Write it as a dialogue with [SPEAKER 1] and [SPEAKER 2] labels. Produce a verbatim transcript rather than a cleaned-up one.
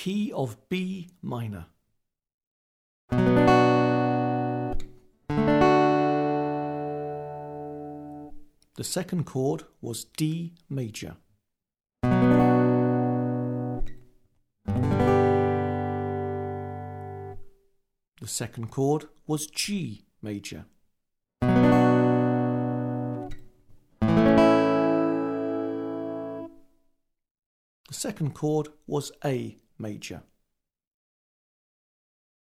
[SPEAKER 1] key of B minor. The second chord was D major. The second chord was G major. The second chord was A major.